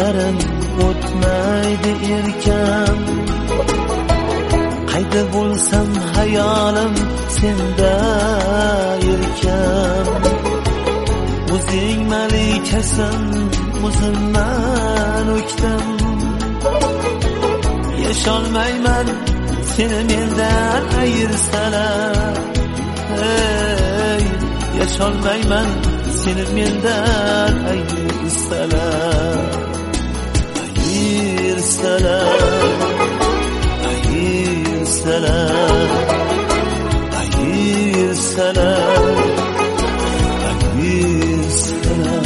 kunlarim o'tmaydi erkam, qayda bo'lsam hayolim senda erkam. O'zing malikasan, o'zimman o'ktam, yasholmayman seni mendan ayirsalar. Hey, yasholmayman seni mendan ayirsalar. Ayirsalar, ayirsalar, ayirsalar, ayirsalar.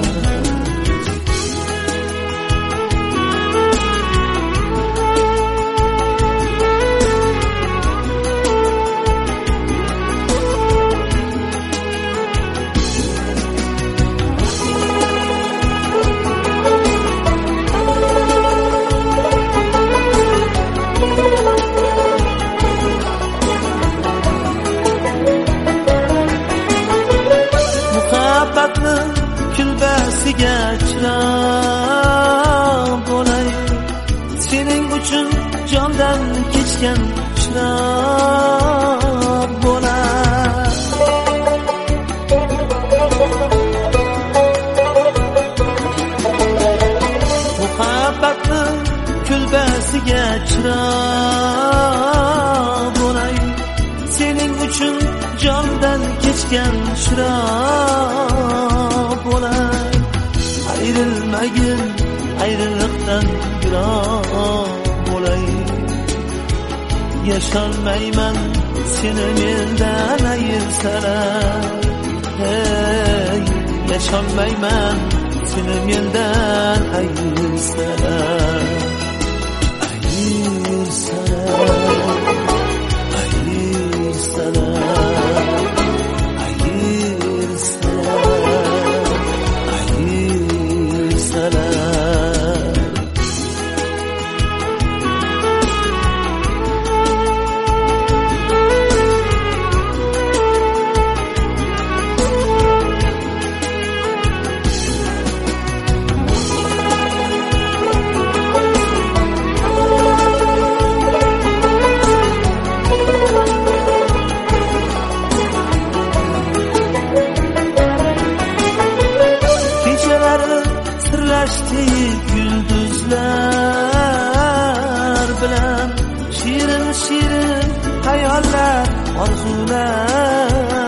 Kulbasiga chiroq bo'lay, sening uchun jondan kechgan chiroq bo'lay. Muhabbatni kulbasiga chiroq bo'lay, sening uchun jondan kechgan chiroq bo'lay. Ayrılmagin ayriliqdan yiroq bo'lay, yasholmayman seni mendan ayirsalar. Hey, yasholmayman seni mendan ayirsalar. Ayirsalar, ayirsalar, ayirsalar, ayirsalar. Sirlashdik yulduzlar bilan, shirin shirin hayollar, orzular